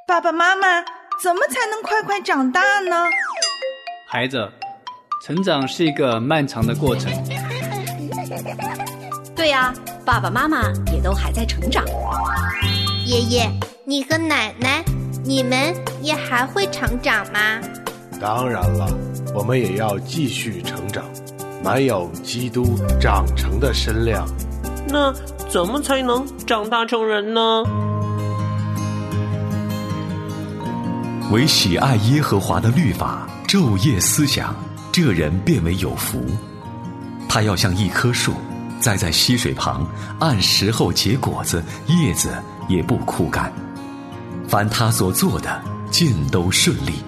爸爸妈妈，怎么才能快快长大呢？ 孩子，成长是一个漫长的过程。 对呀，爸爸妈妈也都还在成长。 爷爷，你和奶奶，你们也还会成长吗？ 当然了，我们也要继续成长，满有基督长成的身量。 那怎么才能长大成人呢？ 唯喜爱耶和华的律法，昼夜思想，这人便为有福。他要像一棵树，栽在溪水旁，按时候结果子，叶子也不枯干。凡他所做的，尽都顺利。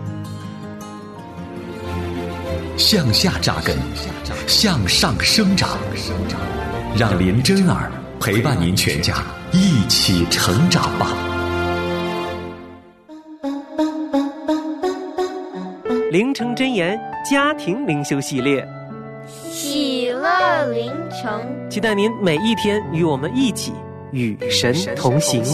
向下扎根，向上生长，让林真儿陪伴您全家一起成长吧。 灵城真言家庭灵修系列， 喜乐灵城， 期待您每一天与我们一起与神同行。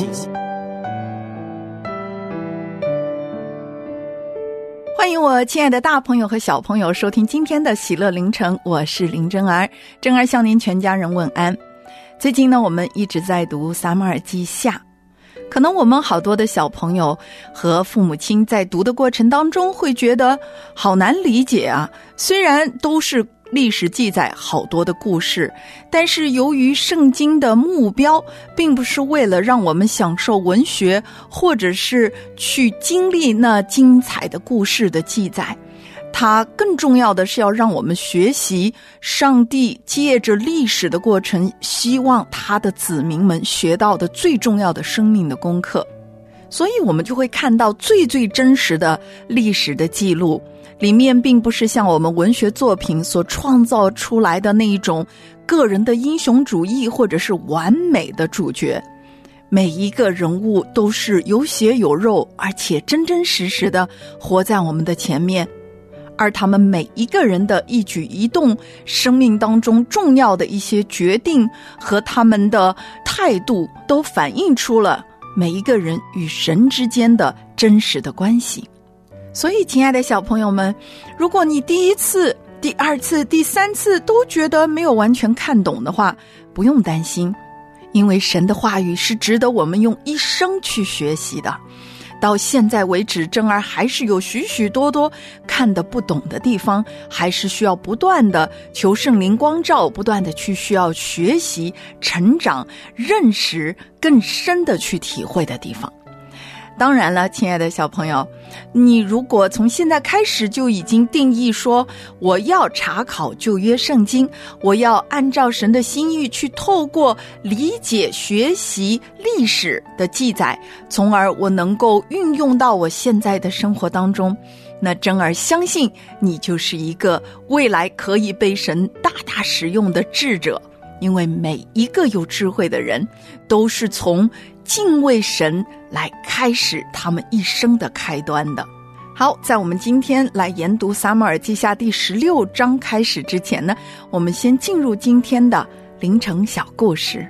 欢迎我亲爱的大朋友和小朋友收听今天的喜乐灵城，我是林真儿。真儿向您全家人问安。最近呢，我们一直在读撒母耳记下，可能我们好多的小朋友和父母亲在读的过程当中会觉得好难理解啊。虽然都是历史记载好多的故事，但是由于圣经的目标并不是为了让我们享受文学，或者是去经历那精彩的故事的记载，它更重要的是要让我们学习上帝借着历史的过程，希望他的子民们学到的最重要的生命的功课。所以我们就会看到最真实的历史的记录，里面并不是像我们文学作品所创造出来的那一种个人的英雄主义或者是完美的主角。每一个人物都是有血有肉，而且真实的活在我们的前面，而他们每一个人的一举一动，生命当中重要的一些决定和他们的态度，都反映出了每一个人与神之间的真实的关系。所以亲爱的小朋友们，如果你第一次、第二次、第三次都觉得没有完全看懂的话，不用担心，因为神的话语是值得我们用一生去学习的。到现在为止，真儿还是有许多看得不懂的地方，还是需要不断的求圣灵光照，不断的需要学习、成长、认识更深的去体会的地方。当然了，亲爱的小朋友，你如果从现在开始就已经定义说，我要查考旧约圣经，我要按照神的心意去透过理解学习历史的记载，从而我能够运用到我现在的生活当中，那真儿相信你就是一个未来可以被神大使用的智者。因为每一个有智慧的人都是从敬畏神来开始他们一生的开端的。好，在我们今天来研读撒母耳记下第16章开始之前呢，我们先进入今天的灵城小故事。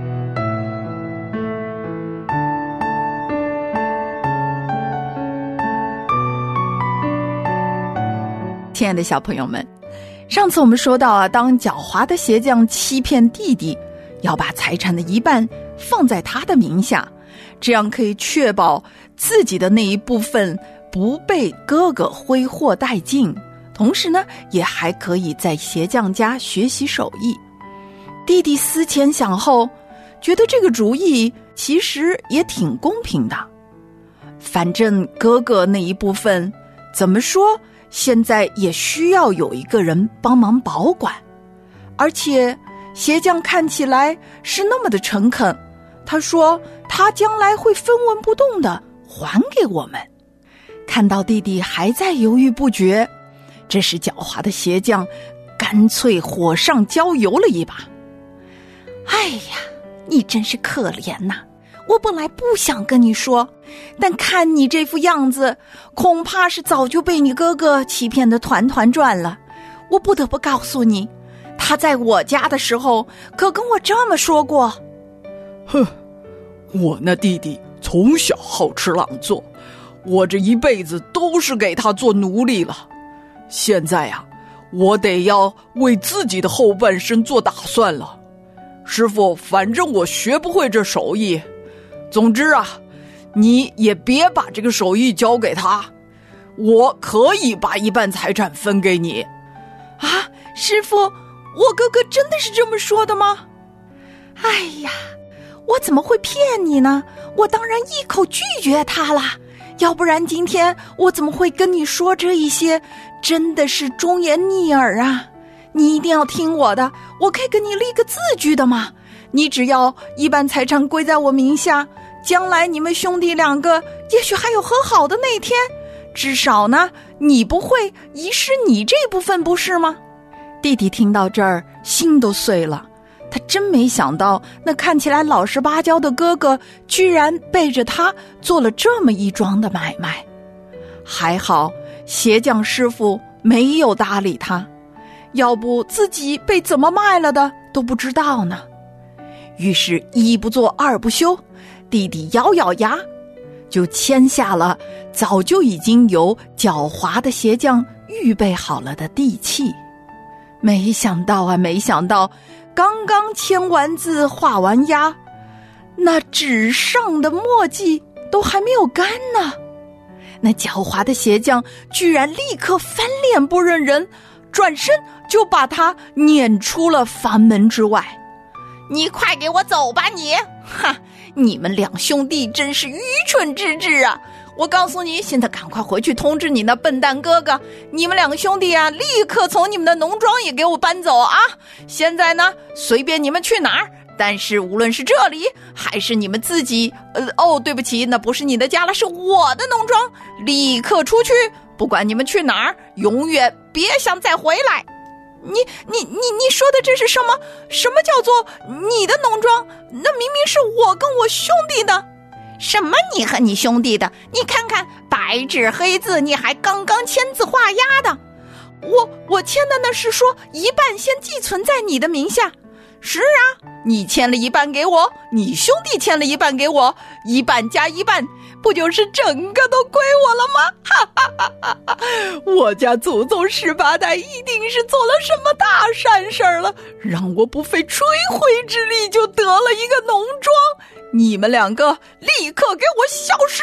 亲爱的小朋友们，上次我们说到啊，当狡猾的鞋匠欺骗弟弟，要把财产的一半放在他的名下，这样可以确保自己的那一部分不被哥哥挥霍殆尽，同时呢，也还可以在鞋匠家学习手艺。弟弟思前想后，觉得这个主意其实也挺公平的。反正哥哥那一部分怎么说，现在也需要有一个人帮忙保管，而且鞋匠看起来是那么的诚恳，他说他将来会分文不动的还给我们。看到弟弟还在犹豫不决，这时狡猾的鞋匠干脆火上浇油了一把。哎呀，你真是可怜呐！我本来不想跟你说，但看你这副样子，恐怕是早就被你哥哥欺骗得团团转了。我不得不告诉你，他在我家的时候可跟我这么说过。 哼，我那弟弟从小好吃懒做，我这一辈子都是给他做奴隶了。现在呀，我得要为自己的后半生做打算了。师傅，反正我学不会这手艺，总之啊，你也别把这个手艺交给他，我可以把一半财产分给你。 啊，师傅，我哥哥真的是这么说的吗？哎呀，我怎么会骗你呢？我当然一口拒绝他了，要不然今天我怎么会跟你说这一些？真的是忠言逆耳啊！你一定要听我的，我可以给你立个字据的嘛。你只要一半财产归在我名下，将来你们兄弟两个也许还有和好的那天，至少呢，你不会遗失你这部分，不是吗？弟弟听到这儿，心都碎了。他真没想到，那看起来老实巴交的哥哥，居然背着他做了这么一桩的买卖。还好，鞋匠师傅没有搭理他，要不自己被怎么卖了的都不知道呢。于是一不做二不休，弟弟咬咬牙，就签下了早就已经由狡猾的鞋匠预备好了的地契。没想到，刚刚签完字画完押，那纸上的墨迹都还没有干呢。那狡猾的鞋匠居然立刻翻脸不认人，转身就把他撵出了房门之外。你快给我走吧你！哈，你们两兄弟真是愚蠢之至啊！我告诉你，现在赶快回去通知你那笨蛋哥哥，你们两个兄弟啊，立刻从你们的农庄也给我搬走啊！现在呢，随便你们去哪儿，但是无论是这里还是你们自己，对不起，那不是你的家了，是我的农庄，立刻出去，不管你们去哪儿，永远别想再回来。你说的这是什么？什么叫做你的农庄？那明明是我跟我兄弟的。什么你和你兄弟的？你看看白纸黑字，你还刚刚签字画押的。我签的那是说一半先寄存在你的名下。是啊，你签了一半给我，你兄弟签了一半给我，一半加一半，不就是整个都归我了吗？哈哈哈哈哈！我家祖宗18代一定是做了什么大善事儿了，让我不费吹灰之力就得了一个农庄。你们两个立刻给我消失！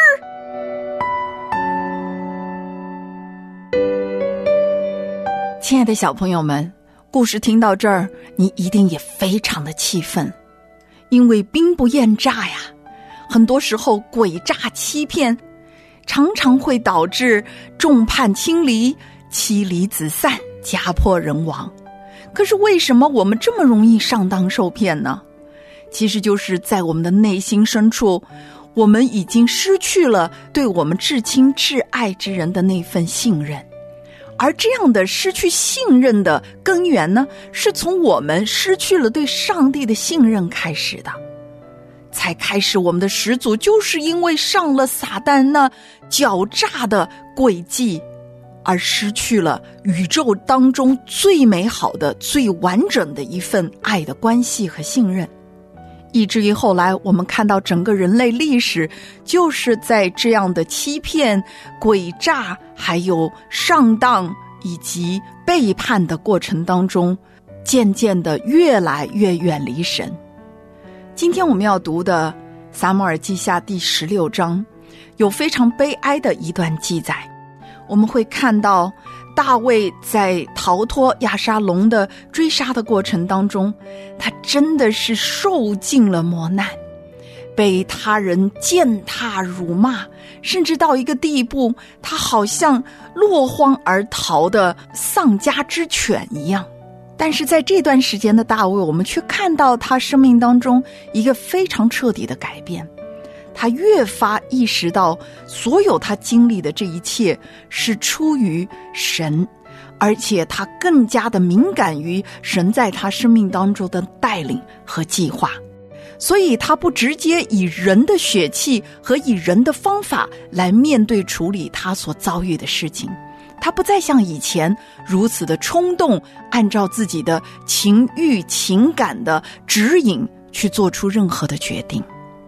亲爱的小朋友们，故事听到这儿，你一定也非常的气愤，因为兵不厌诈呀，很多时候诡诈欺骗常常会导致众叛亲离、妻离子散、家破人亡。可是为什么我们这么容易上当受骗呢？其实就是在我们的内心深处，我们已经失去了对我们至亲至爱之人的那份信任。而这样的失去信任的根源呢，是从我们失去了对上帝的信任开始的。才开始我们的始祖就是因为上了撒旦那狡诈的诡计，而失去了宇宙当中最美好的、最完整的一份爱的关系和信任。以至于后来我们看到整个人类历史就是在这样的欺骗、诡诈还有上当以及背叛的过程当中，渐渐的越来越远离神。今天我们要读的撒母耳记下第16章有非常悲哀的一段记载。我们会看到大卫在逃脱亚沙龙的追杀的过程当中，他真的是受尽了磨难，被他人践踏辱骂，甚至到一个地步，他好像落荒而逃的丧家之犬一样。但是在这段时间的大卫，我们却看到他生命当中一个非常彻底的改变。他越发意识到所有他经历的这一切是出于神，而且他更加的敏感于神在他生命当中的带领和计划。所以他不直接以人的血气和以人的方法来面对处理他所遭遇的事情，他不再像以前如此的冲动，按照自己的情欲情感的指引去做出任何的决定。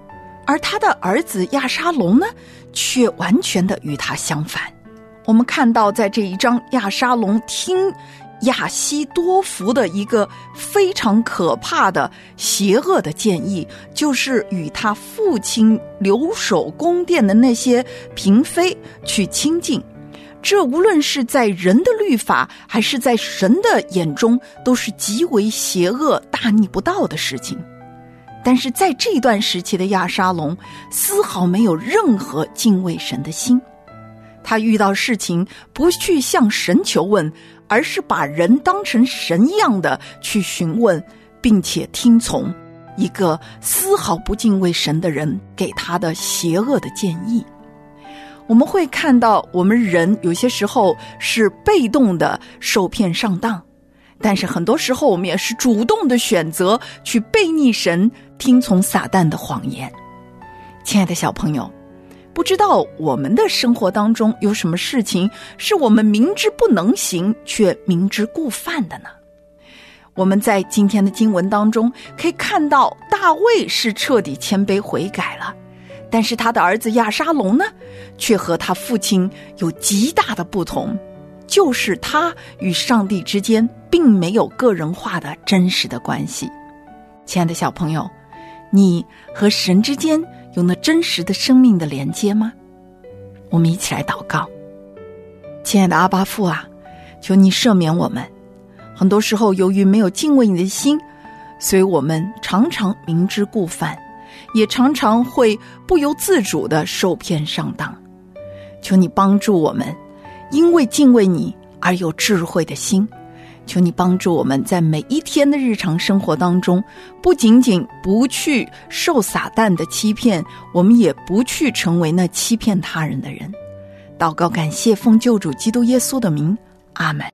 而他的儿子亚沙龙呢，却完全的与他相反。我们看到在这一章，亚沙龙听亚希多弗的一个非常可怕的邪恶的建议，就是与他父亲留守宫殿的那些嫔妃去亲近。这无论是在人的律法还是在神的眼中，都是极为邪恶大逆不道的事情。但是在这段时期的亚沙龙丝毫没有任何敬畏神的心，他遇到事情不去向神求问，而是把人当成神一样的去询问，并且听从一个丝毫不敬畏神的人给他的邪恶的建议。我们会看到我们人有些时候是被动的受骗上当，但是很多时候我们也是主动的选择去背逆神，听从撒旦的谎言。亲爱的小朋友，不知道我们的生活当中有什么事情是我们明知不能行却明知故犯的呢？我们在今天的经文当中可以看到，大卫是彻底谦卑悔改了，但是他的儿子亚沙龙呢，却和他父亲有极大的不同，就是他与上帝之间并没有个人化的真实的关系。亲爱的小朋友，你和神之间有那真实的生命的连接吗？我们一起来祷告。亲爱的阿爸父啊，求你赦免我们，很多时候由于没有敬畏你的心，所以我们常常明知故犯，也常常会不由自主地受骗上当。求你帮助我们，因为敬畏你而有智慧的心。求你帮助我们在每一天的日常生活当中，不仅仅不去受撒旦的欺骗，我们也不去成为那欺骗他人的人。祷告感谢，奉救主基督耶稣的名，阿们。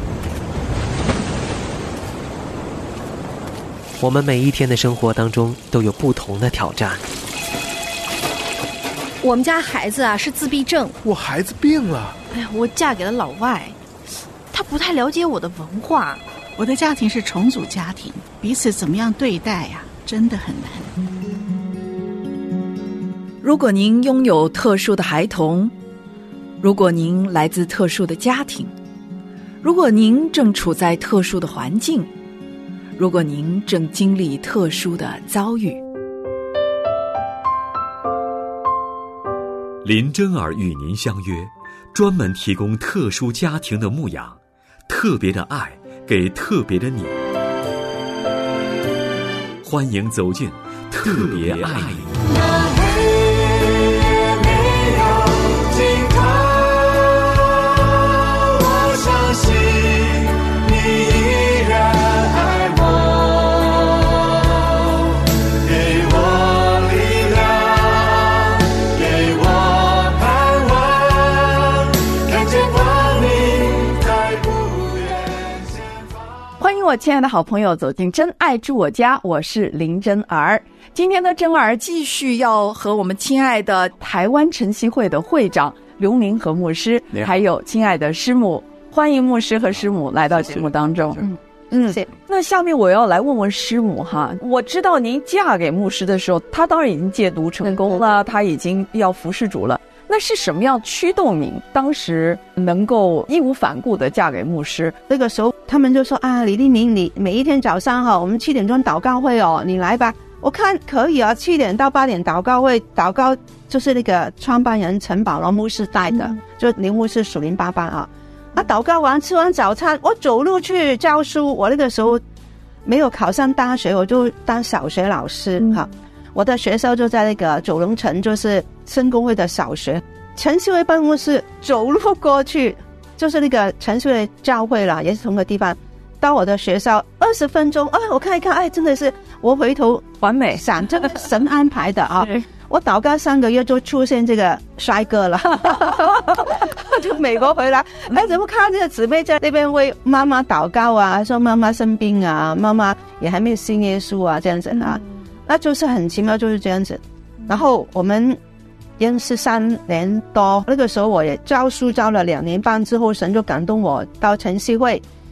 我们每一天的生活当中都有不同的挑战。 我们家孩子啊是自闭症。 我孩子病了。 哎呀，我嫁给了老外，他不太了解我的文化。 我的家庭是重组家庭，彼此怎么样对待呀，真的很难。 如果您拥有特殊的孩童，如果您来自特殊的家庭，如果您正处在特殊的环境，如果您正经历特殊的遭遇， 林真儿与您相约，专门提供特殊家庭的牧养，特别的爱给特别的你。欢迎走进特别爱你。 我亲爱的好朋友走进真爱住我家，我是林真儿。今天的真儿继续要和我们亲爱的台湾晨曦会的会长刘明和牧师，还有亲爱的师母，欢迎牧师和师母来到节目当中。那下面我要来问问师母哈，我知道您嫁给牧师的时候，他当然已经戒毒成功了，他已经要服侍主了。那是什么样驱动您当时能够义无反顾的嫁给牧师？ 那个时候他们就说啊，李立明，你每一天早上我们7点钟祷告会哦，你来吧。我看可以啊，7点到8点祷告会，祷告就是那个创办人陈保罗牧师带的，就林牧师属灵爸爸啊。祷告完吃完早餐，我走路去教书。我那个时候没有考上大学，我就当小学老师哈。我的学校就在那个九龙城，就是圣公会的小学，晨曦会办公室走路过去就是那个晨曦会教会了，也是同个地方。到我的学校20分钟，我看一看，真的是我回头完美， 想这个神安排的啊！我祷告3个月就出现这个帅哥了，就美国回来，怎么看这个姊妹在那边为妈妈祷告啊，说妈妈生病啊，妈妈也还没有信耶稣啊，这样子啊。那就是很奇妙，就是这样子。然后我们认识3年多，那个时候我也教书教了2年半之后，神就感动我到晨曦会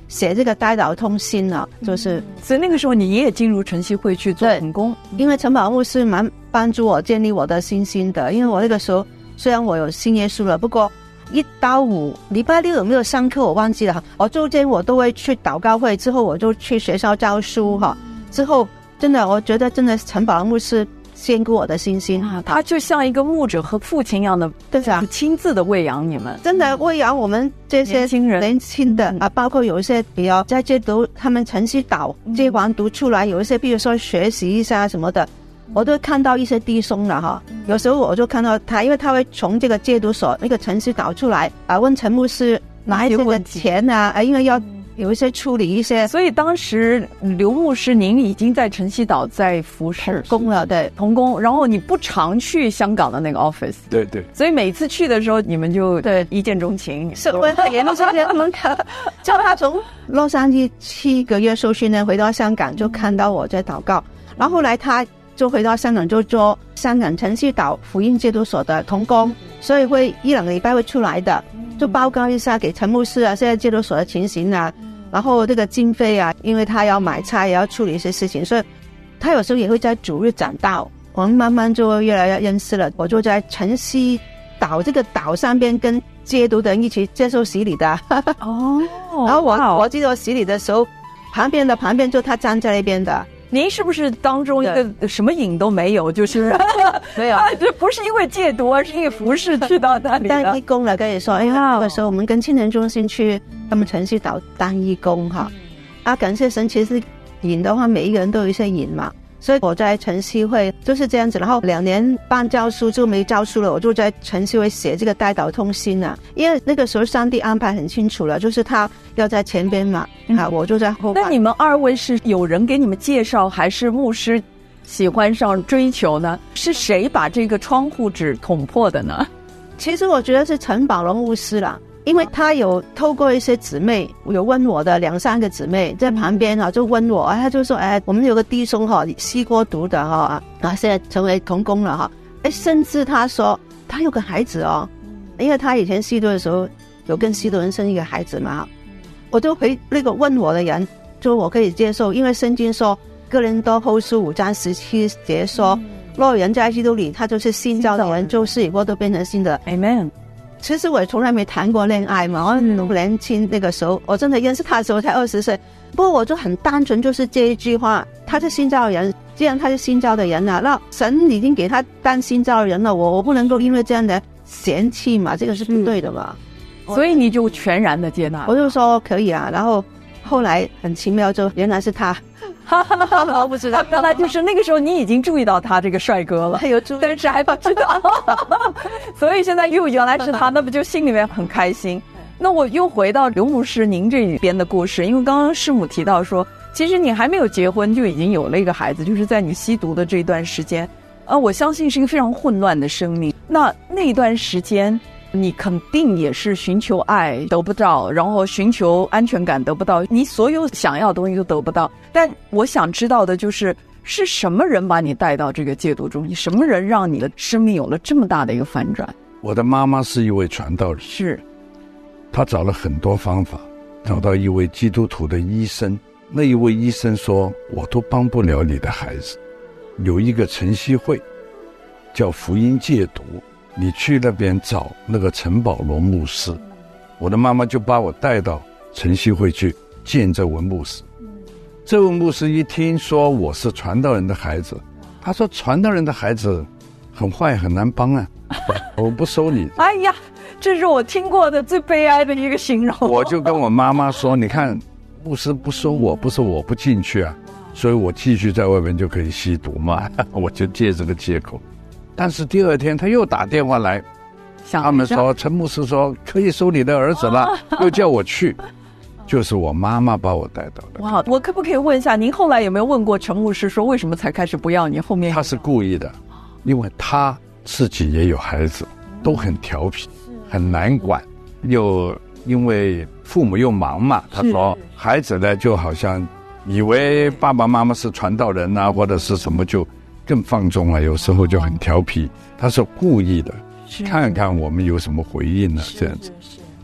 写这个带导通信了，就是。 所以那个时候你也进入晨曦会去做同工， 因为陈宝牧师蛮帮助我建立我的信心的，因为我那个时候虽然我有信耶稣了，不过1到5礼拜6有没有上课我忘记了，我中间我都会去祷告会，之后我就去学校教书哈，之后真的我觉得真的陈宝牧师坚固我的信心啊， 他就像一个牧者和父亲一样的，对啊，亲自的喂养你们， 真的喂养我们这些年轻的啊，包括有一些比较在戒毒，他们晨曦岛戒完毒出来，有一些比如说学习一下什么的，我都看到一些弟兄了哈。有时候我就看到他，因为他会从这个戒毒所那个晨曦岛出来啊，问陈牧师拿一些钱啊，因为要有一些处理一些。 所以当时刘牧师您已经在晨曦岛在服侍同工了，对， 同工，然后你不常去香港的那个 office， 对对， 所以每次去的时候你们就对一见钟情， 是我也都是他们叫他从洛杉矶7个月受训呢回到香港，就看到我在祷告，然后后来他就回到香港，就做香港晨曦岛福音戒毒所的同工，所以会1-2个礼拜会出来的，就报告一下给陈牧师啊，现在戒毒所的情形啊，然后这个经费啊，因为他要买菜也要处理一些事情，所以他有时候也会在主日讲道，我们慢慢就越来越认识了。我就在晨曦岛这个岛上边跟戒毒的人一起接受洗礼的哦， 然后我记得我洗礼的时候，旁边就他站在那边的。 您是不是当中一个什么瘾都没有，就是没有这不是因为戒毒，而是因为服侍去到那里的当义工了，跟你说，因为那个时候我们跟青年中心去他们晨曦岛当义工哈，啊，感谢神，其实瘾的话每一个人都有一些瘾嘛，所以我在晨曦会就是这样子，然后2年半教书就没教书了，我就在晨曦会写这个带导通信啊，因为那个时候上帝安排很清楚了，就是他要在前边嘛，啊，我就在后边。 那你们2位是有人给你们介绍，还是牧师喜欢上追求呢？是谁把这个窗户纸捅破的呢？ 其实我觉得是陈宝龙牧师啦，因为他有透过一些姊妹，有问我的2-3个姊妹在旁边就问我，他就说我们有个弟兄吸过毒的现在成为同工了甚至他说他有个孩子因为他以前吸毒的时候有跟吸毒人生一个孩子嘛，我就回那个问我的人，就我可以接受，因为圣经说哥林多后书5章17节说，若有人在基督里，他就是新造的人，旧事已过都变成新的。 Amen。 其实我从来没谈过恋爱嘛，我年轻那个时候我真的认识他的时候才20岁，不过我就很单纯，就是这一句话，他是新造的人，既然他是新造的人那神已经给他当新造的人了，我不能够因为这样的嫌弃嘛，这个是不对的嘛， 所以你就全然的接纳。 我就说可以啊，然后后来很奇妙，就原来是他我不知道， 原来就是那个时候你已经注意到他这个帅哥了， 有注意， 但是还不知道所以现在又原来是他，那不就心里面很开心。那我又回到刘牧师您这边的故事，因为刚刚师母提到说其实你还没有结婚就已经有了一个孩子，就是在你吸毒的这段时间我相信是一个非常混乱的生命。那一段时间你肯定也是寻求爱得不到，然后寻求安全感得不到，你所有想要的东西都得不到。但我想知道的就是什么人把你带到这个戒毒中，什么人让你的生命有了这么大的一个反转？ 我的妈妈是一位传道人， 是她找了很多方法，找到一位基督徒的医生，那一位医生说我都帮不了你的孩子，有一个晨曦会叫福音戒毒，你去那边找那个陈保罗牧师。我的妈妈就把我带到晨曦会去见这位牧师。这位牧师一听说我是传道人的孩子，他说传道人的孩子很坏很难帮啊我不收你。 哎呀，这是我听过的最悲哀的一个形容。 我就跟我妈妈说，你看牧师不收我，不是我不进去啊，所以我继续在外面就可以吸毒嘛我就借这个借口。但是第2天他又打电话来，他们说陈牧师说可以收你的儿子了又叫我去，就是我妈妈把我带到的。 哇，我可不可以问一下，您后来有没有问过陈牧师说为什么才开始不要你？后面他是故意的，因为他自己也有孩子，都很调皮很难管，又因为父母又忙嘛，他说孩子呢就好像以为爸爸妈妈是传道人啊或者是什么，就更放纵了，有时候就很调皮。他是故意的，看看我们有什么回应呢，这样子。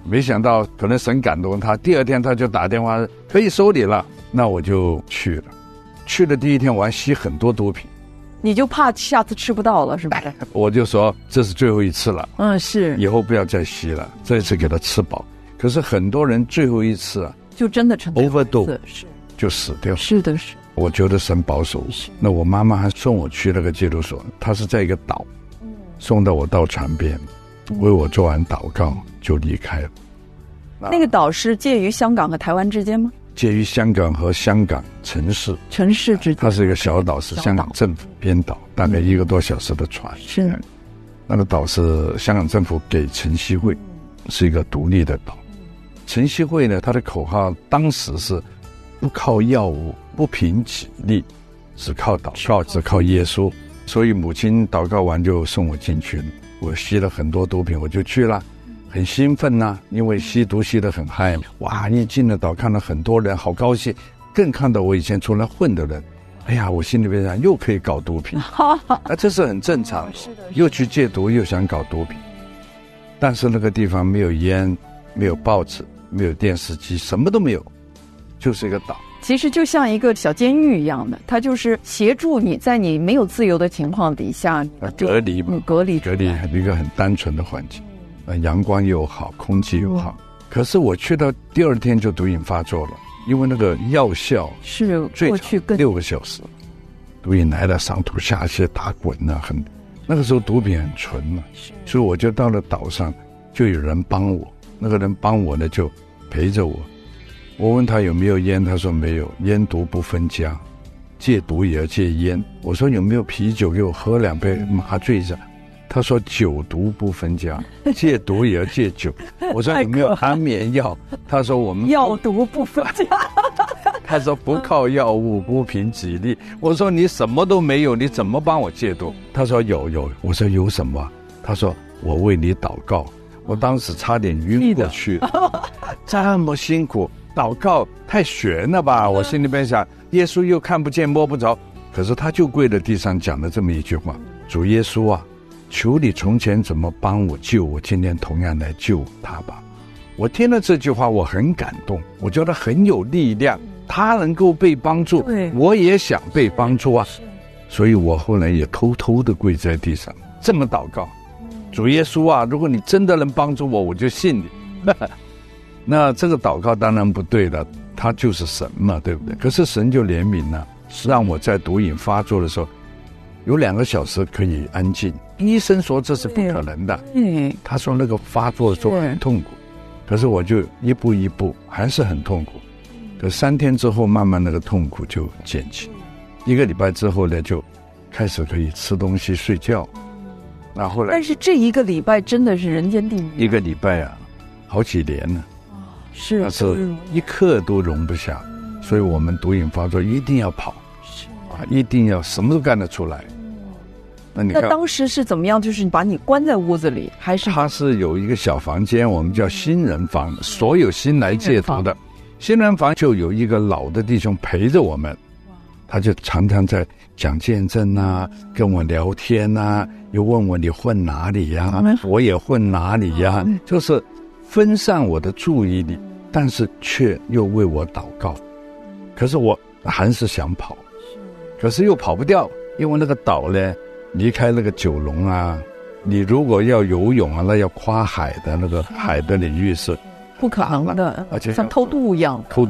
没想到可能神感动他，第二天他就打电话可以收礼了，那我就去了。去了第一天我还吸很多毒品， 你就怕下次吃不到了是不是？ 我就说这是最后一次了， 是， 以后不要再吸了，这一次给他吃饱。可是很多人最后一次啊， 就真的成 overdose 就死掉。 是的，是。 我觉得神保守。那我妈妈还送我去那个戒毒所，她是在一个岛，送到我到船边，为我做完祷告就离开了。 那个岛是介于香港和台湾之间吗？ 介于香港和香港城市之间。 它是一个小岛，是香港政府编岛，大概1个多小时的船。 是。 那个岛是香港政府给晨曦会，是一个独立的岛。晨曦会呢，它的口号当时是不靠药物，不凭己力，只靠祷告，只靠耶稣。所以母亲祷告完就送我进去了。我吸了很多毒品，我就去了，很兴奋啊，因为吸毒吸得很嗨。哇，一进了岛看到很多人，好高兴，更看到我以前出来混的人。哎呀，我心里边想又可以搞毒品，这是很正常，又去戒毒又想搞毒品。但是那个地方没有烟，没有报纸，没有电视机，什么都没有，就是一个岛。 其实就像一个小监狱一样的，它就是协助你在你没有自由的情况底下隔离嘛， 隔离一个很单纯的环境，阳光又好，空气又好。可是我去到第二天就毒瘾发作了，因为那个药效是过去更 6个小时，毒瘾来了，上吐下泻，打滚啊，那个时候毒品很纯嘛，所以我就到了岛上，就有人帮我，那个人帮我呢就陪着我。我问他有没有烟，他说没有，烟毒不分家，戒毒也要戒烟。我说有没有啤酒给我喝2杯麻醉一下，他说酒毒不分家，戒毒也要戒酒。我说有没有安眠药，他说我们药毒不分家。 他说不靠药物，不凭己力。我说你什么都没有，你怎么帮我戒毒？他说有。我说有什么？他说我为你祷告。我当时差点晕过去，这么辛苦祷告太悬了吧？我心里边想，耶稣又看不见摸不着，可是他就跪在地上讲了这么一句话：主耶稣啊，求你从前怎么帮我救我，今天同样来救他吧。我听了这句话我很感动，我觉得很有力量，他能够被帮助，我也想被帮助啊。所以我后来也偷偷的跪在地上这么祷告：主耶稣啊，如果你真的能帮助我，我就信你。那这个祷告当然不对了，他就是神嘛，对不对？可是神就怜悯了，让我在毒瘾发作的时候有2个小时可以安静。医生说这是不可能的，他说那个发作的时候很痛苦，可是我就一步一步还是很痛苦。可3天之后慢慢那个痛苦就减轻，1个礼拜之后呢就开始可以吃东西睡觉。那后来但是这1个礼拜真的是人间地狱。 1个礼拜啊，好几年了，但是一刻都容不下。所以我们毒瘾发作一定要跑，一定要什么都干得出来。 那当时是怎么样？就是把你关在屋子里，还是他是有一个小房间，我们叫新人房，所有新来戒毒的新人房就有一个老的弟兄陪着我们，他就常常在讲见证啊，跟我聊天啊，又问我你混哪里呀，我也混哪里呀，就是分散我的注意力，但是却又为我祷告。可是我还是想跑，可是又跑不掉，因为那个岛呢离开那个九龙啊，你如果要游泳啊，那要跨海的那个海的领域是不可能的， 而且像偷渡一样走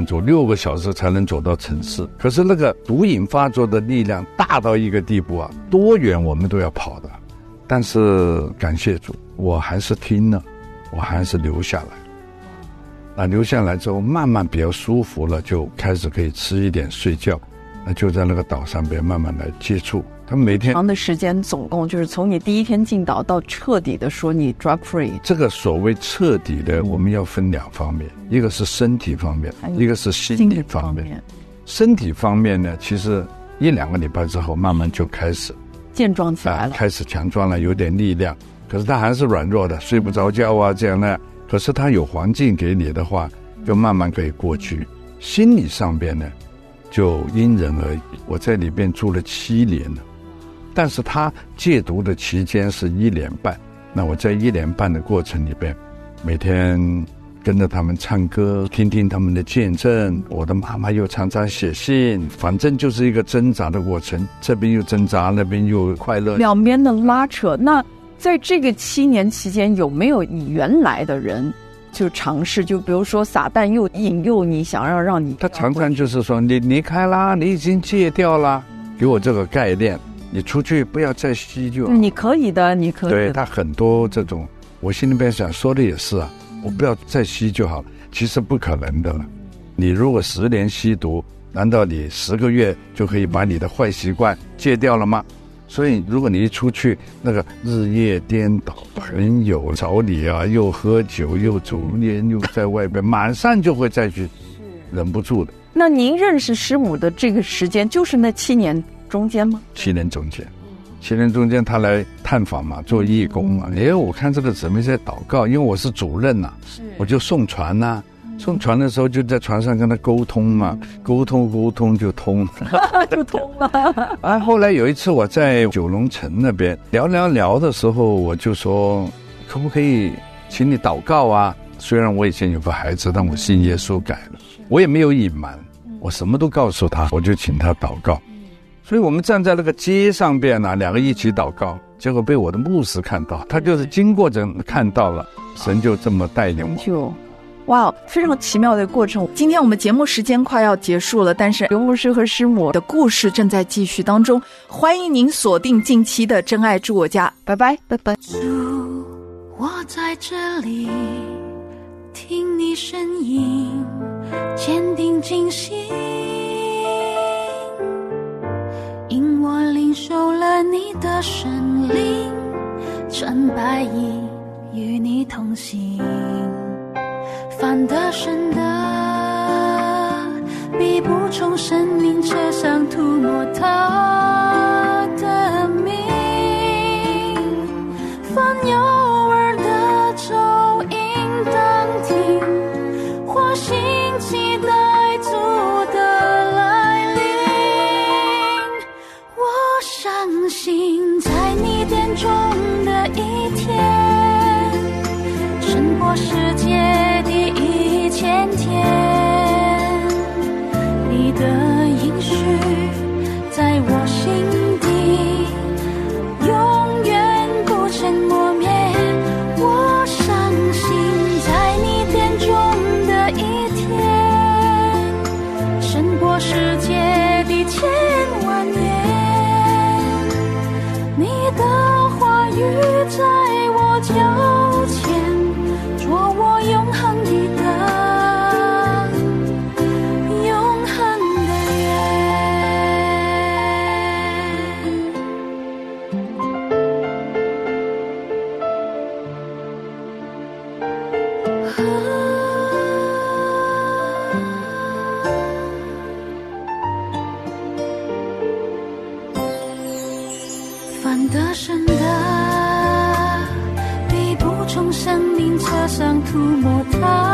6个小时才能走到城市。可是那个毒瘾发作的力量大到一个地步啊，多远我们都要跑的。但是感谢主，我还是听了，我还是留下来。那留下来之后慢慢比较舒服了，就开始可以吃一点睡觉，那就在那个岛上边慢慢来接触。他们每天长的时间，总共就是从你第1天进岛到彻底的说你 drug free。 这个所谓彻底的我们要分2方面，一个是身体方面，一个是心理方面。身体方面呢，其实1-2个礼拜之后慢慢就开始健壮起来了， 开始强壮了，有点力量，可是他还是软弱的，睡不着觉啊这样的。可是他有环境给你的话，就慢慢可以过去。心理上边呢就因人而异，我在里边住了7年了，但是他戒毒的期间是1年半，那我在1年半的过程里边每天跟着他们唱歌，听听他们的见证。我的妈妈又常常写信，反正就是一个挣扎的过程，这边又挣扎，那边又快乐， 两边的拉扯。那在这个7年期间，有没有你原来的人就尝试，就比如说撒旦又引诱你，想要让你， 他常常就是说你离开啦，你已经戒掉啦，给我这个概念，你出去不要再吸就好， 你可以的，你可以的。 对，他很多这种，我心里边想说的也是啊，我不要再吸就好了，其实不可能的了。你如果10年吸毒，难道你10个月就可以把你的坏习惯戒掉了吗？所以如果你一出去，那个日夜颠倒，朋友找你啊，又喝酒又抽烟又在外边，马上就会再去，忍不住的。 那您认识师母的这个时间，就是那7年中间吗 ？7年中间，7年中间他来探访嘛，做义工嘛。我看这个姊妹在祷告，因为我是主任呐，我就送传呐。送传的时候就在船上跟他沟通嘛，沟通就通就通了。 后来有一次我在九龙城那边聊的时候，我就说可不可以请你祷告啊？虽然我以前有个孩子，但我信耶稣改了，我也没有隐瞒，我什么都告诉他，我就请他祷告。所以我们站在那个街上边啊，两个一起祷告，结果被我的牧师看到，他就是经过着看到了，神就这么带领我。 哇，非常奇妙的过程。今天我们节目时间快要结束了，但是刘牧师和师母的故事正在继续当中，欢迎您锁定近期的真爱住我家，拜拜拜拜。 主，我在这里听你声音，坚定惊心，因我领受了你的神灵，纯白衣与你同行，凡得胜的必不从生命车上涂抹他的名，凡有耳的就应当听，或心期待主的来临。我相信在你殿中的一天，胜过世界1000天，你的应许在我心底永远不曾磨灭。我相信在你殿中的一天，胜过世界的1000万年，你的话语在我脚前，做我永恒的得胜的必不从生命车上涂抹他